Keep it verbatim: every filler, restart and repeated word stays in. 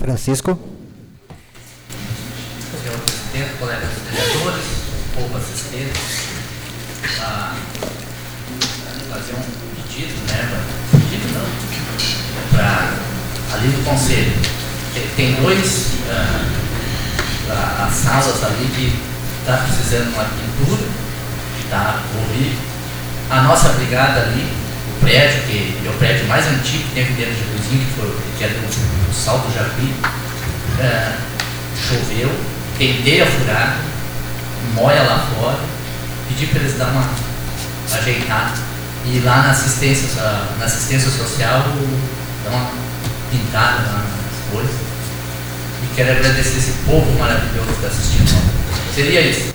Francisco. Senhor presidente, colegas vereadores, povo assistente, a fazer um pedido, né? Pedido não, para ali do conselho. Tem, tem dois, uh, as salas ali que está precisando de uma pintura, tá? Horrível. A nossa brigada ali, o prédio, que é o prédio mais antigo que tem aqui dentro de Jacuizinho, que, foi, que é do, do Salto Jacuí, uh, choveu, tentei a furada, moia lá fora, pedi para eles dar uma ajeitada e lá na assistência, na assistência social dar uma pintada nas coisas. E quero agradecer esse povo maravilhoso que está assistindo. Seria isso.